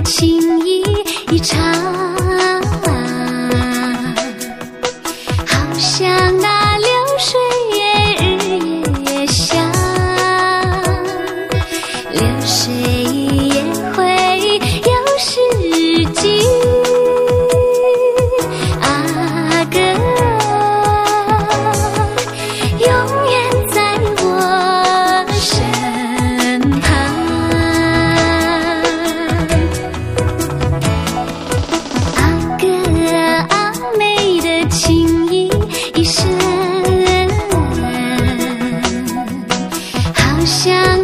情意一场，好像那流水日夜香，流水也会有时机。阿哥永远在我身旁。阿哥阿妹的情意一生，好像